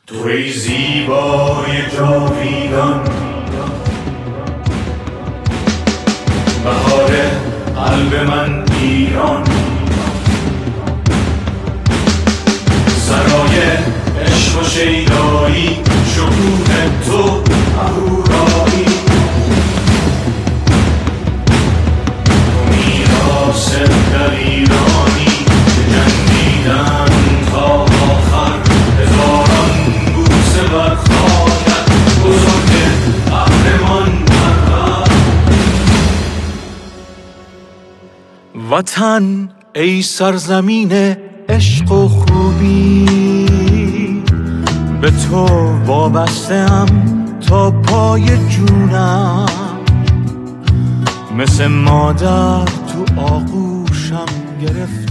توی زیبای جاویدان، بهار قلب من ایران، سرای عشق و شیدایی، شکوه تو اهورایی، تو میراث دلیرانی که جنگیدن تا آخر، هزاران بوسه بر خاکت بزرگ قهرمان پرور. وطن ای سرزمین عشق و خوبی، به تو وابسته‌ام تا پای جونم، مثل مادر تو آغوشم گرفت